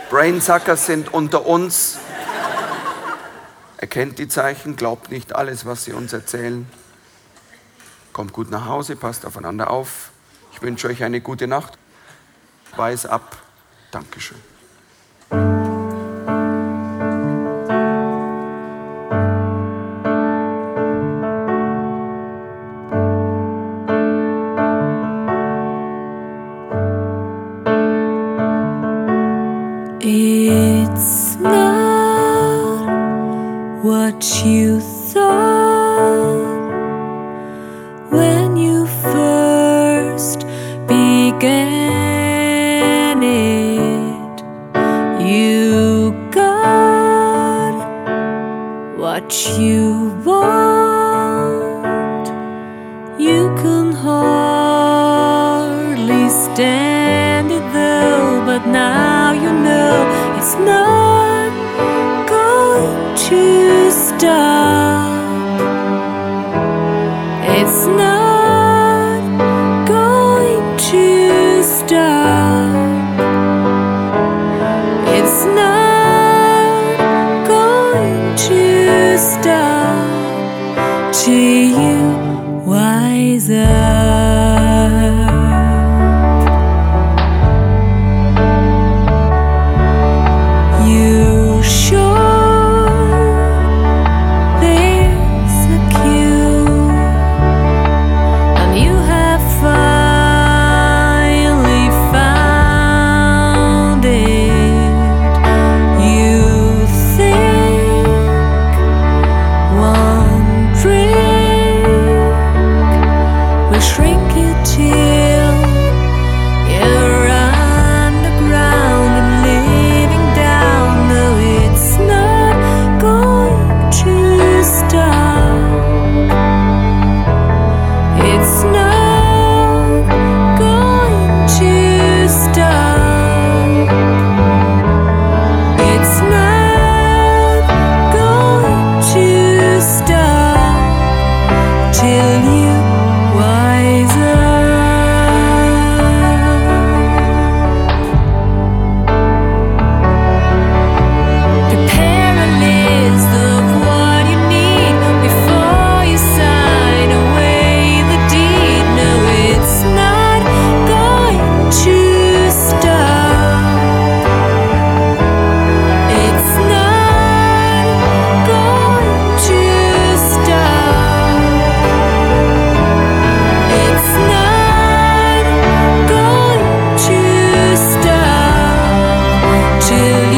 Brainsuckers sind unter uns. Erkennt die Zeichen, glaubt nicht alles, was sie uns erzählen. Kommt gut nach Hause, passt aufeinander auf. Ich wünsche euch eine gute Nacht. Weiß ab. Dankeschön. It's not what you thought when you first began it. You got what you want. You can hardly stand it though, but now you know it's not going to stop. It's not going to stop. It's not going to stop till you wise up. You sure there's a cure, and you have finally found it. You think one drink will shrink you till you're underground and living down. No, it's not going to stop. It's not going to stop. It's not going to stop till you wise up. Prepare a list of what you need before you sign away the deed. No, it's not going to stop. It's not going to stop. It's not going to stop till